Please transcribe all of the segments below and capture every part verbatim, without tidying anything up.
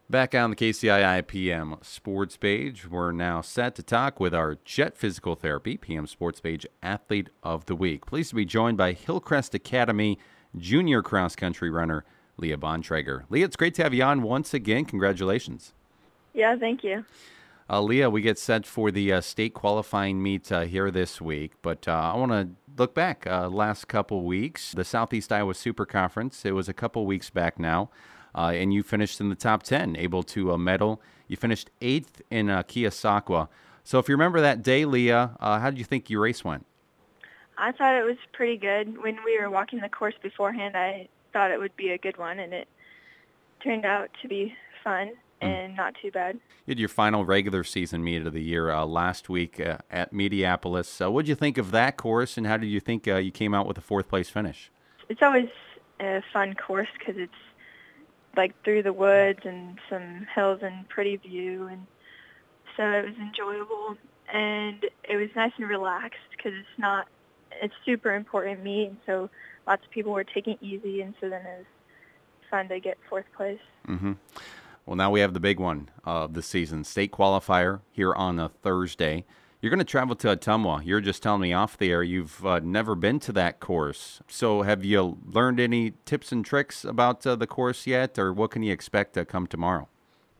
Back on the K C I I P M Sports Page, we're now set to talk with our Jet Physical Therapy P M Sports Page Athlete of the Week. Pleased to be joined by Hillcrest Academy junior cross-country runner Leah Bontrager. Leah, it's great to have you on once again. Congratulations. Yeah, thank you. Uh, Leah, we get set for the uh, state qualifying meet uh, here this week, but uh, I want to look back uh, last couple weeks. The Southeast Iowa Super Conference, it was a couple weeks back now. Uh, and you finished in the top ten, able to uh, medal. You finished eighth in uh, Keosauqua. So if you remember that day, Leah, uh, how did you think your race went? I thought it was pretty good. When we were walking the course beforehand, I thought it would be a good one, and it turned out to be fun and mm. not too bad. You had your final regular season meet of the year uh, last week uh, at Mediapolis. So what did you think of that course, and how did you think uh, you came out with a fourth-place finish? It's always a fun course because it's like through the woods and some hills and pretty view, and so it was enjoyable, and it was nice and relaxed because it's not it's super important meet, and so lots of people were taking it easy, and so then it was fun to get fourth place. Mm-hmm. Well, now we have the big one of the season, state qualifier here on a Thursday. You're going to travel to Ottumwa. You're just telling me off the air you've uh, never been to that course. So have you learned any tips and tricks about uh, the course yet, or what can you expect to come tomorrow?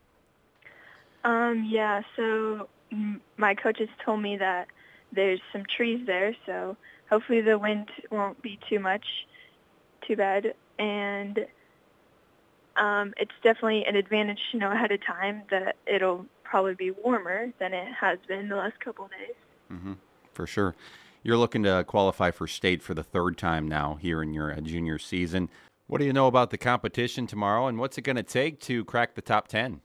Um, yeah, so m- my coaches told me that there's some trees there, so hopefully the wind won't be too much, too bad. And um, it's definitely an advantage to know ahead of time that it'll probably be warmer than it has been the last couple of days. Mm-hmm. For sure. You're looking to qualify for state for the third time now here in your uh, junior season. What do you know about the competition tomorrow, and what's it going to take to crack the top ten?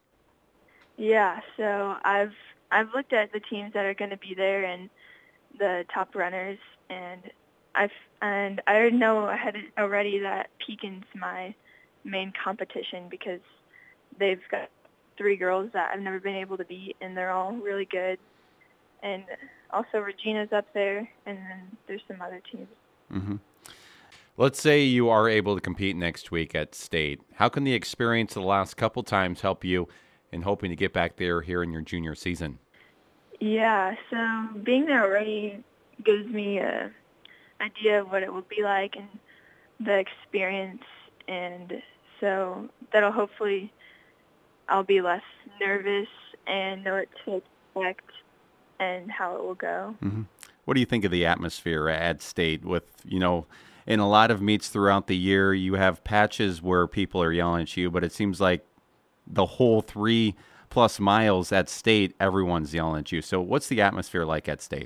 Yeah, so I've I've looked at the teams that are going to be there and the top runners, and I've and I know ahead already that Pekin's my main competition because they've got three girls that I've never been able to beat, and they're all really good. And also Regina's up there, and then there's some other teams. Mm-hmm. Let's say you are able to compete next week at state. How can the experience of the last couple times help you in hoping to get back there here in your junior season? Yeah, so being there already gives me an idea of what it will be like and the experience, and so that'll hopefully I'll be less nervous and know what to expect and how it will go. Mm-hmm. What do you think of the atmosphere at state with, you know, in a lot of meets throughout the year, you have patches where people are yelling at you, but it seems like the whole three plus miles at state, everyone's yelling at you. So what's the atmosphere like at state?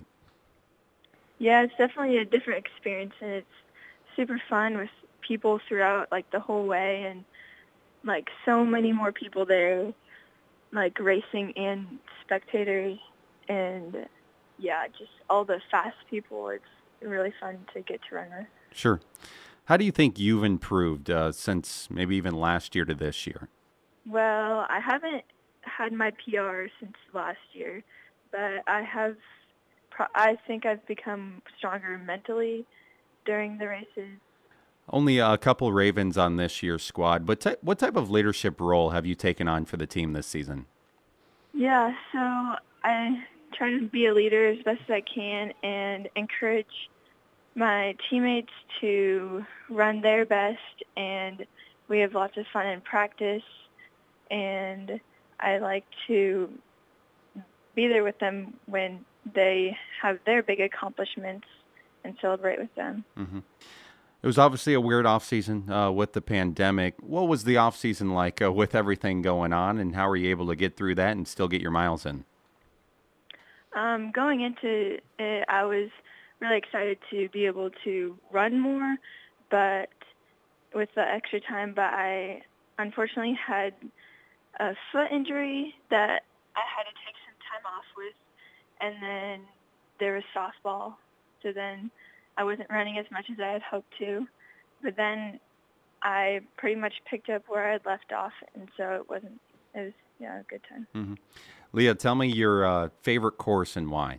Yeah, it's definitely a different experience, and it's super fun with people throughout, like, the whole way, and like so many more people there, like racing and spectators, and yeah, just all the fast people. It's really fun to get to run with. Sure. How do you think you've improved uh, since maybe even last year to this year? Well, I haven't had my P R since last year, but I have. Pro- I think I've become stronger mentally during the races. Only a couple Ravens on this year's squad, but t- what type of leadership role have you taken on for the team this season? Yeah, so I try to be a leader as best as I can and encourage my teammates to run their best, and we have lots of fun in practice, and I like to be there with them when they have their big accomplishments and celebrate with them. Mm-hmm. It was obviously a weird off-season uh, with the pandemic. What was the off-season like uh, with everything going on, and how were you able to get through that and still get your miles in? Um, going into it, I was really excited to be able to run more, but with the extra time, but I unfortunately had a foot injury that I had to take some time off with, and then there was softball, so then I wasn't running as much as I had hoped to, but then I pretty much picked up where I had left off, and so it wasn't, it was, yeah, a good time. Mm-hmm. Leah, tell me your uh, favorite course and why.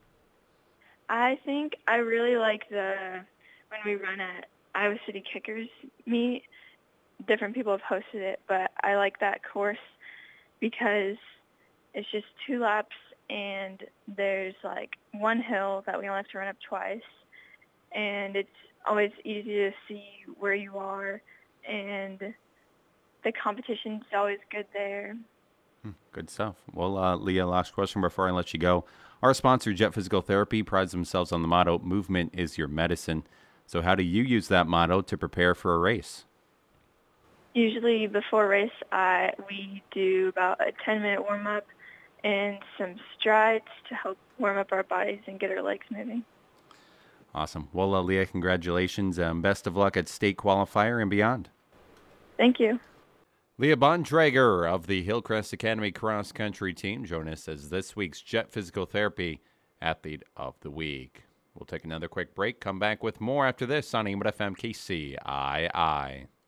I think I really like the, when we run at Iowa City Kickers meet, different people have hosted it, but I like that course because it's just two laps and there's like one hill that we only have to run up twice, and it's always easy to see where you are, and the competition's always good there. Good stuff. Well, uh, Leah, last question before I let you go. Our sponsor, Jet Physical Therapy, prides themselves on the motto, movement is your medicine. So how do you use that motto to prepare for a race? Usually before a race, I, we do about a ten-minute warm-up and some strides to help warm up our bodies and get our legs moving. Awesome. Well, uh, Leah, congratulations. Um, best of luck at state qualifier and beyond. Thank you. Leah Bontrager of the Hillcrest Academy cross country team joined us as this week's Jet Physical Therapy Athlete of the Week. We'll take another quick break, come back with more after this on A M F M K C I I.